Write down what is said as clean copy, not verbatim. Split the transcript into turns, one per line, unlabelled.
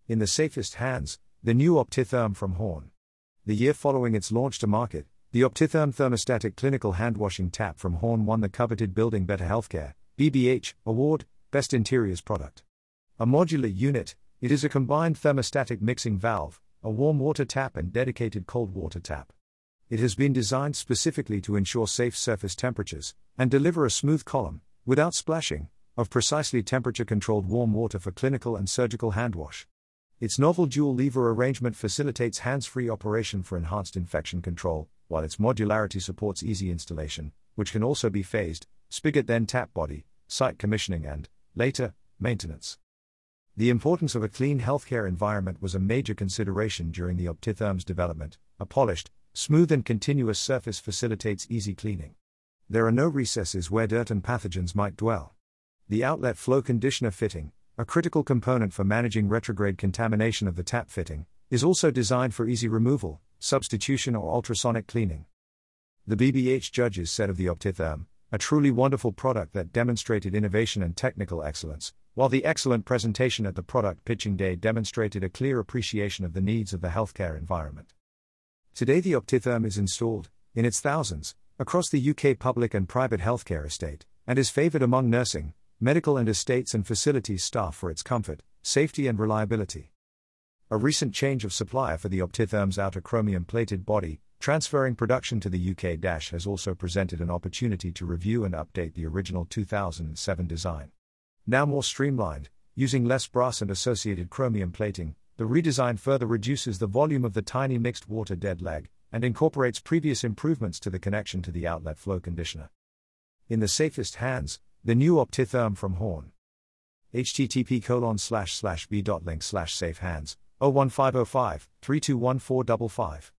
In the safest hands, the new Optitherm from Horn. The year following its launch to market, the Optitherm thermostatic clinical handwashing tap from Horn won the coveted Building Better Healthcare (BBH) award, Best Interiors Product. A modular unit, it is a combined thermostatic mixing valve, a warm water tap and dedicated cold water tap. It has been designed specifically to ensure safe surface temperatures and deliver a smooth column, without splashing, of precisely temperature-controlled warm water for clinical and surgical handwash. Its novel dual-lever arrangement facilitates hands-free operation for enhanced infection control, while its modularity supports easy installation, which can also be phased, spigot then tap body, site commissioning and, later, maintenance. The importance of a clean healthcare environment was a major consideration during the Optitherm's development. A polished, smooth and continuous surface facilitates easy cleaning. There are no recesses where dirt and pathogens might dwell. The outlet flow conditioner fitting, a critical component for managing retrograde contamination of the tap fitting, is also designed for easy removal, substitution or ultrasonic cleaning. The BBH judges said of the Optitherm, a truly wonderful product that demonstrated innovation and technical excellence, while the excellent presentation at the product pitching day demonstrated a clear appreciation of the needs of the healthcare environment. Today the Optitherm is installed, in its thousands, across the UK public and private healthcare estate, and is favoured among nursing, medical and estates and facilities staff for its comfort, safety and reliability. A recent change of supplier for the Optitherm's outer chromium-plated body, transferring production to the UK has also presented an opportunity to review and update the original 2007 design. Now more streamlined, using less brass and associated chromium plating, the redesign further reduces the volume of the tiny mixed water dead leg, and incorporates previous improvements to the connection to the outlet flow conditioner. In the safest hands, the new Optitherm from Horn. http://b.link/safehands 01505 321455